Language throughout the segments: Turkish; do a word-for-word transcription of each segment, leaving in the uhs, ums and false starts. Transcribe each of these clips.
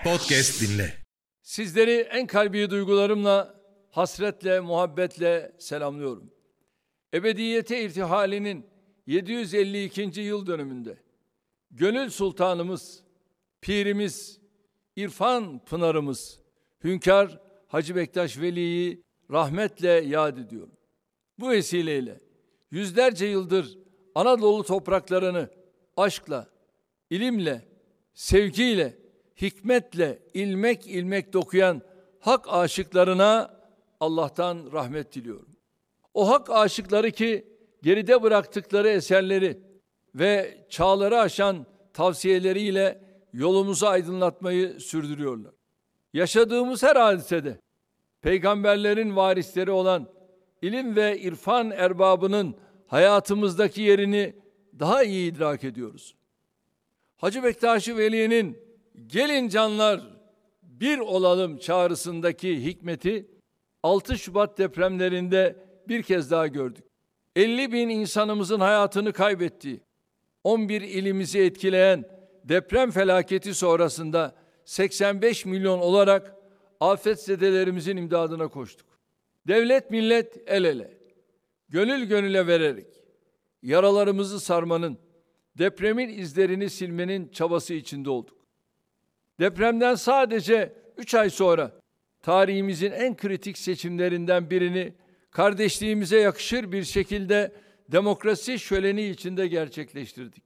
Podcast dinle. Sizleri en kalbi duygularımla, hasretle, muhabbetle selamlıyorum. Ebediyete irtihalinin yedi yüz elli ikinci yıl dönümünde Gönül Sultanımız, Pirimiz, İrfan Pınarımız, Hünkâr Hacı Bektaş Veli'yi rahmetle yad ediyorum. Bu vesileyle yüzlerce yıldır Anadolu topraklarını aşkla, ilimle, sevgiyle, hikmetle ilmek ilmek dokuyan hak aşıklarına Allah'tan rahmet diliyorum. O hak aşıkları ki geride bıraktıkları eserleri ve çağları aşan tavsiyeleriyle yolumuzu aydınlatmayı sürdürüyorlar. Yaşadığımız her hadisede peygamberlerin varisleri olan ilim ve irfan erbabının hayatımızdaki yerini daha iyi idrak ediyoruz. Hacı Bektaş-ı Veli'nin gelin canlar bir olalım çağrısındaki hikmeti altı Şubat depremlerinde bir kez daha gördük. elli bin insanımızın hayatını kaybettiği, on bir ilimizi etkileyen deprem felaketi sonrasında seksen beş milyon olarak afetzedelerimizin imdadına koştuk. Devlet millet el ele, gönül gönüle vererek yaralarımızı sarmanın, depremin izlerini silmenin çabası içinde olduk. Depremden sadece üç ay sonra tarihimizin en kritik seçimlerinden birini kardeşliğimize yakışır bir şekilde demokrasi şöleni içinde gerçekleştirdik.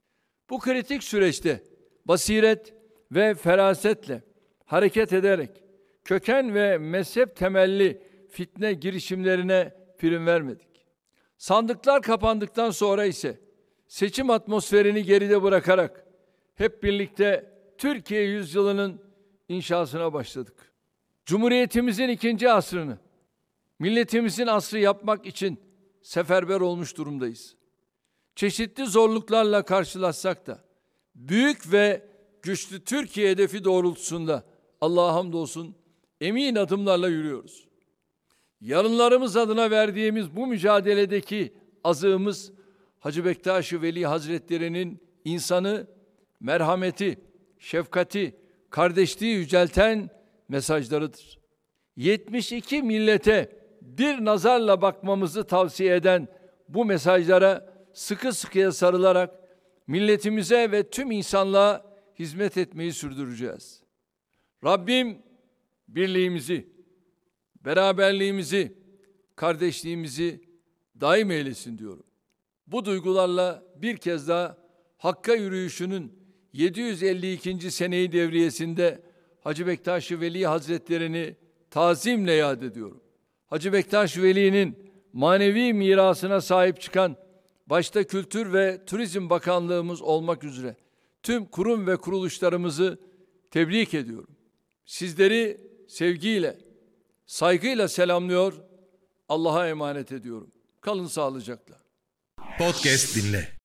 Bu kritik süreçte basiret ve ferasetle hareket ederek köken ve mezhep temelli fitne girişimlerine prim vermedik. Sandıklar kapandıktan sonra ise seçim atmosferini geride bırakarak hep birlikte Türkiye yüzyılının inşasına başladık. Cumhuriyetimizin ikinci asrını milletimizin asrı yapmak için seferber olmuş durumdayız. Çeşitli zorluklarla karşılaşsak da büyük ve güçlü Türkiye hedefi doğrultusunda Allah'a hamdolsun emin adımlarla yürüyoruz. Yarınlarımız adına verdiğimiz bu mücadeledeki azığımız Hacı Bektaş-ı Veli Hazretleri'nin insanı, merhameti, şefkati, kardeşliği yücelten mesajlarıdır. yetmiş iki millete bir nazarla bakmamızı tavsiye eden bu mesajlara sıkı sıkıya sarılarak milletimize ve tüm insanlığa hizmet etmeyi sürdüreceğiz. Rabbim birliğimizi, beraberliğimizi, kardeşliğimizi daim eylesin diyorum. Bu duygularla bir kez daha Hakk'a yürüyüşünün yedi yüz elli ikinci seneyi devriyesinde Hacı Bektaş-ı Veli Hazretlerini tazimle yad ediyorum. Hacı Bektaş Veli'nin manevi mirasına sahip çıkan başta Kültür ve Turizm Bakanlığımız olmak üzere tüm kurum ve kuruluşlarımızı tebrik ediyorum. Sizleri sevgiyle, saygıyla selamlıyor, Allah'a emanet ediyorum. Kalın sağlıcakla. Podcast dinle.